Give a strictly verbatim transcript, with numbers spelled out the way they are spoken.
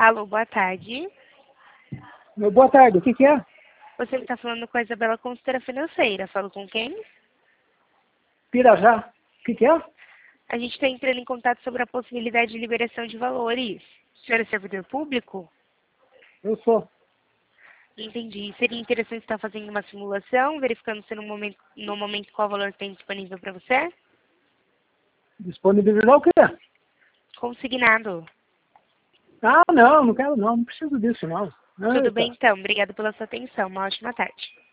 Alô, boa tarde. Meu, boa tarde, o que que é? Você está falando com a Isabela, consultora financeira. Falo com quem? Pirajá, o que que é? A gente está entrando em contato sobre a possibilidade de liberação de valores. O senhor é servidor público? Eu sou. Entendi. Seria interessante estar fazendo uma simulação, verificando se no momento, no momento qual valor tem disponível para você? Disponibilizar o quê? Consignado. Ah, não, não quero não, não preciso disso não. Tudo bem Eita. então. Obrigada pela sua atenção. Uma ótima tarde.